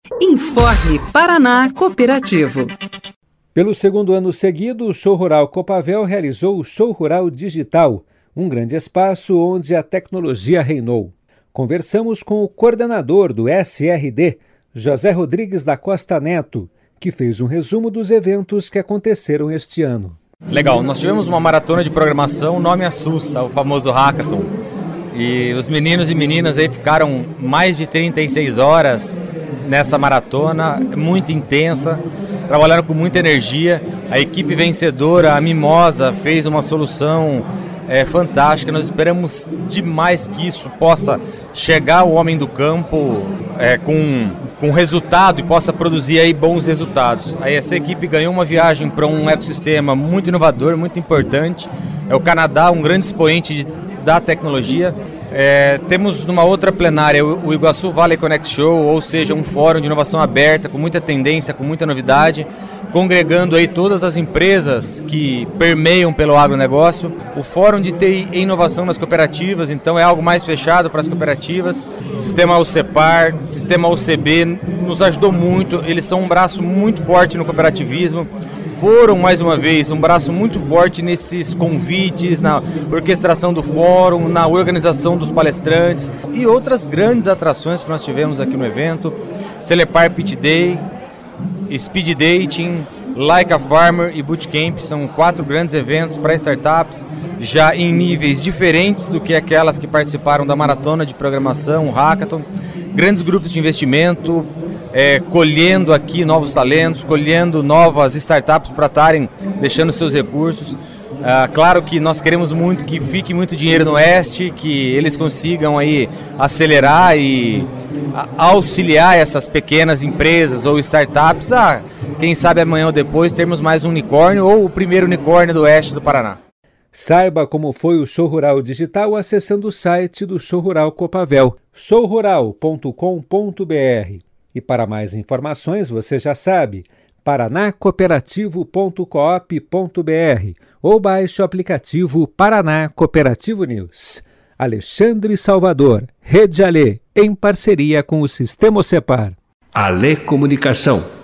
Informe Paraná Cooperativo. Pelo segundo ano seguido, o Show Rural Copavel realizou o Show Rural Digital, um grande espaço onde a tecnologia reinou. Conversamos com o coordenador do SRD, José Rodrigues da Costa Neto, que fez um resumo dos eventos que aconteceram este ano. Legal, nós tivemos uma maratona de programação, Nome Assusta, o famoso Hackathon. E os meninos e meninas aí ficaram mais de 36 horas nessa maratona, muito intensa, trabalharam com muita energia. A equipe vencedora, a Mimosa, fez uma solução fantástica. Nós esperamos demais que isso possa chegar ao homem do campo com resultado e possa produzir aí bons resultados. Aí essa equipe ganhou uma viagem para um ecossistema muito inovador, muito importante. É o Canadá, um grande expoente da tecnologia. Temos numa outra plenária o Iguaçu Valley Connect Show, ou seja, um fórum de inovação aberta, com muita tendência, com muita novidade, congregando aí todas as empresas que permeiam pelo agronegócio. O Fórum de TI e Inovação nas Cooperativas, então é algo mais fechado para as cooperativas. O Sistema UCEPAR, Sistema UCB nos ajudou muito, eles são um braço muito forte no cooperativismo. Foram, mais uma vez, um braço muito forte nesses convites, na orquestração do fórum, na organização dos palestrantes e outras grandes atrações que nós tivemos aqui no evento. Celepar Pit Day, Speed Dating, Like a Farmer e Bootcamp são 4 grandes eventos para startups, já em níveis diferentes do que aquelas que participaram da maratona de programação, o Hackathon. Grandes grupos de investimento, colhendo aqui novos talentos, colhendo novas startups para estarem deixando seus recursos. Claro que nós queremos muito que fique muito dinheiro no Oeste, que eles consigam aí acelerar e auxiliar essas pequenas empresas ou startups a, quem sabe amanhã ou depois, termos mais um unicórnio ou o primeiro unicórnio do Oeste do Paraná. Saiba como foi o Show Rural Digital acessando o site do Show Rural Copavel, showrural.com.br. E para mais informações, você já sabe, paranacooperativo.coop.br ou baixe o aplicativo Paraná Cooperativo News. Alexandre Salvador, Rede Alê, em parceria com o Sistema UCEPAR. Alê Comunicação.